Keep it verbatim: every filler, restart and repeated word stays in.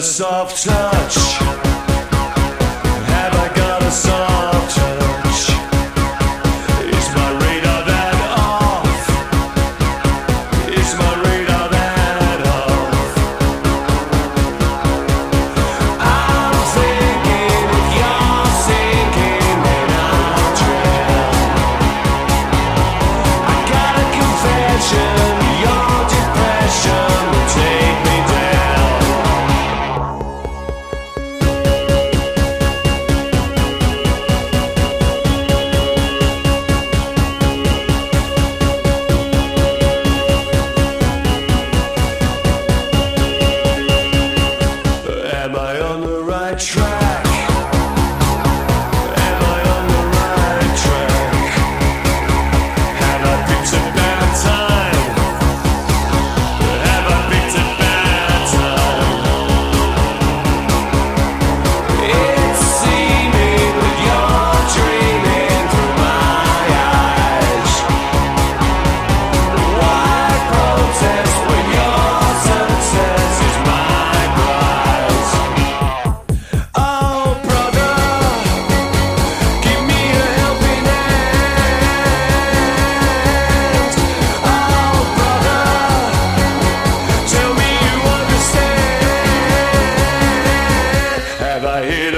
soft touch? Have I got a soft touch? Is my radar that off? Is my radar that off? I'm thinking if you're sinking, then I'll drown. I got a confession, your depression will take me down. Am I on the right track? Am I on the right track? Have I picked a bad time? Have I picked a bad time? It's seeming that you're dreaming through my eyes. Why protest when your success is my prize? Oh, brother, give me a helping hand. Oh, brother, tell me you understand. Have I hit